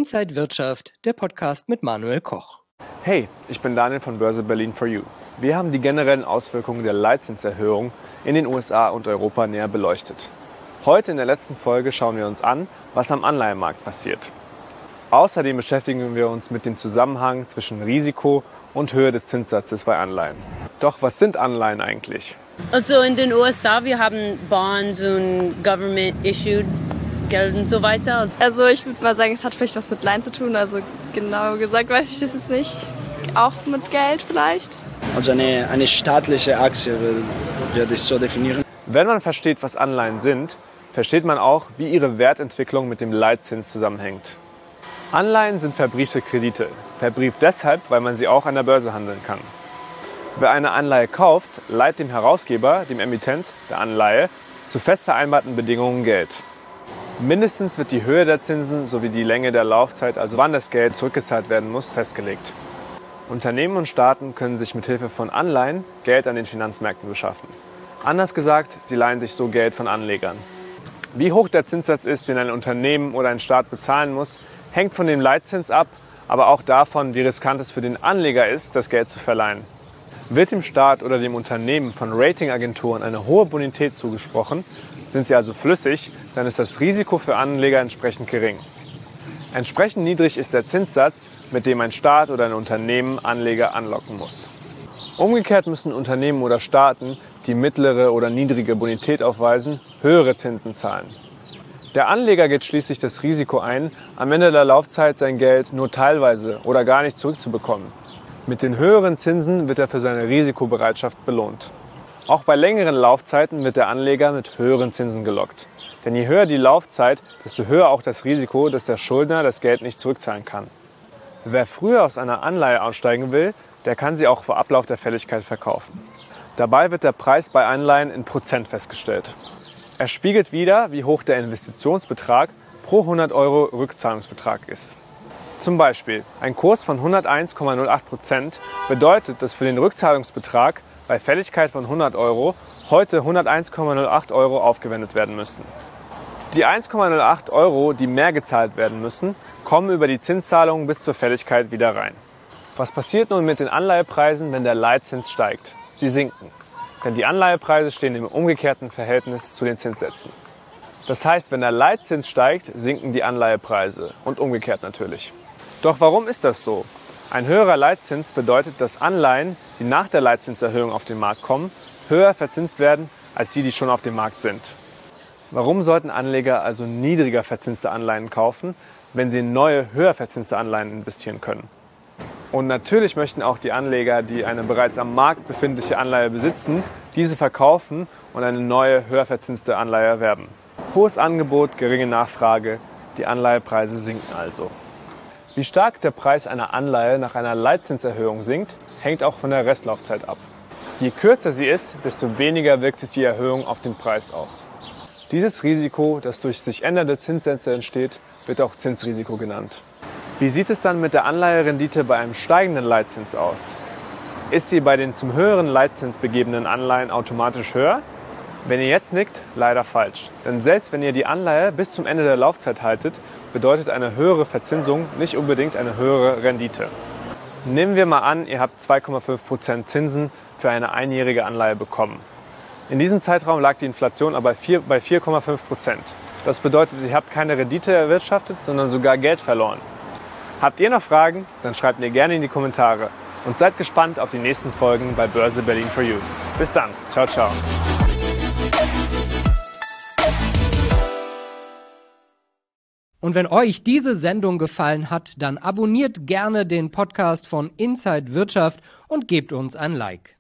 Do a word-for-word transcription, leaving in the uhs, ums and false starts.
Inside Wirtschaft, der Podcast mit Manuel Koch. Hey, ich bin Daniel von Börse Berlin for You. Wir haben die generellen Auswirkungen der Leitzinserhöhung in den U S A und Europa näher beleuchtet. Heute in der letzten Folge schauen wir uns an, was am Anleihenmarkt passiert. Außerdem beschäftigen wir uns mit dem Zusammenhang zwischen Risiko und Höhe des Zinssatzes bei Anleihen. Doch was sind Anleihen eigentlich? Also in den U S A, wir haben Bonds und Government-issued Geld und so weiter. Also ich würde mal sagen, es hat vielleicht was mit Leihen zu tun. Also genau gesagt weiß ich das jetzt nicht. Auch mit Geld vielleicht? Also eine, eine staatliche Aktie würde ich so definieren. Wenn man versteht, was Anleihen sind, versteht man auch, wie ihre Wertentwicklung mit dem Leitzins zusammenhängt. Anleihen sind verbriefte Kredite. Verbrieft deshalb, weil man sie auch an der Börse handeln kann. Wer eine Anleihe kauft, leiht dem Herausgeber, dem Emittent der Anleihe, zu fest vereinbarten Bedingungen Geld. Mindestens wird die Höhe der Zinsen sowie die Länge der Laufzeit, also wann das Geld zurückgezahlt werden muss, festgelegt. Unternehmen und Staaten können sich mit Hilfe von Anleihen Geld an den Finanzmärkten beschaffen. Anders gesagt, sie leihen sich so Geld von Anlegern. Wie hoch der Zinssatz ist, den ein Unternehmen oder ein Staat bezahlen muss, hängt von dem Leitzins ab, aber auch davon, wie riskant es für den Anleger ist, das Geld zu verleihen. Wird dem Staat oder dem Unternehmen von Ratingagenturen eine hohe Bonität zugesprochen, sind sie also flüssig, dann ist das Risiko für Anleger entsprechend gering. Entsprechend niedrig ist der Zinssatz, mit dem ein Staat oder ein Unternehmen Anleger anlocken muss. Umgekehrt müssen Unternehmen oder Staaten, die mittlere oder niedrige Bonität aufweisen, höhere Zinsen zahlen. Der Anleger geht schließlich das Risiko ein, am Ende der Laufzeit sein Geld nur teilweise oder gar nicht zurückzubekommen. Mit den höheren Zinsen wird er für seine Risikobereitschaft belohnt. Auch bei längeren Laufzeiten wird der Anleger mit höheren Zinsen gelockt. Denn je höher die Laufzeit, desto höher auch das Risiko, dass der Schuldner das Geld nicht zurückzahlen kann. Wer früher aus einer Anleihe aussteigen will, der kann sie auch vor Ablauf der Fälligkeit verkaufen. Dabei wird der Preis bei Anleihen in Prozent festgestellt. Er spiegelt wider, wie hoch der Investitionsbetrag pro hundert Euro Rückzahlungsbetrag ist. Zum Beispiel ein Kurs von hunderteins Komma null acht Prozent bedeutet, dass für den Rückzahlungsbetrag bei Fälligkeit von hundert Euro heute hunderteins Komma null acht Euro aufgewendet werden müssen. Die eins Komma null acht Euro, die mehr gezahlt werden müssen, kommen über die Zinszahlungen bis zur Fälligkeit wieder rein. Was passiert nun mit den Anleihepreisen, wenn der Leitzins steigt? Sie sinken, denn die Anleihepreise stehen im umgekehrten Verhältnis zu den Zinssätzen. Das heißt, wenn der Leitzins steigt, sinken die Anleihepreise und umgekehrt natürlich. Doch warum ist das so? Ein höherer Leitzins bedeutet, dass Anleihen, die nach der Leitzinserhöhung auf den Markt kommen, höher verzinst werden als die, die schon auf dem Markt sind. Warum sollten Anleger also niedriger verzinste Anleihen kaufen, wenn sie in neue, höher verzinste Anleihen investieren können? Und natürlich möchten auch die Anleger, die eine bereits am Markt befindliche Anleihe besitzen, diese verkaufen und eine neue, höher verzinste Anleihe erwerben. Hohes Angebot, geringe Nachfrage, die Anleihepreise sinken also. Wie stark der Preis einer Anleihe nach einer Leitzinserhöhung sinkt, hängt auch von der Restlaufzeit ab. Je kürzer sie ist, desto weniger wirkt sich die Erhöhung auf den Preis aus. Dieses Risiko, das durch sich ändernde Zinssätze entsteht, wird auch Zinsrisiko genannt. Wie sieht es dann mit der Anleiherendite bei einem steigenden Leitzins aus? Ist sie bei den zum höheren Leitzins begebenen Anleihen automatisch höher? Wenn ihr jetzt nickt, leider falsch. Denn selbst wenn ihr die Anleihe bis zum Ende der Laufzeit haltet, bedeutet eine höhere Verzinsung nicht unbedingt eine höhere Rendite. Nehmen wir mal an, ihr habt zwei Komma fünf Prozent Zinsen für eine einjährige Anleihe bekommen. In diesem Zeitraum lag die Inflation aber bei vier Komma fünf Prozent. Das bedeutet, ihr habt keine Rendite erwirtschaftet, sondern sogar Geld verloren. Habt ihr noch Fragen? Dann schreibt mir gerne in die Kommentare. Und seid gespannt auf die nächsten Folgen bei Börse Berlin for You. Bis dann. Ciao, ciao. Und wenn euch diese Sendung gefallen hat, dann abonniert gerne den Podcast von Inside Wirtschaft und gebt uns ein Like.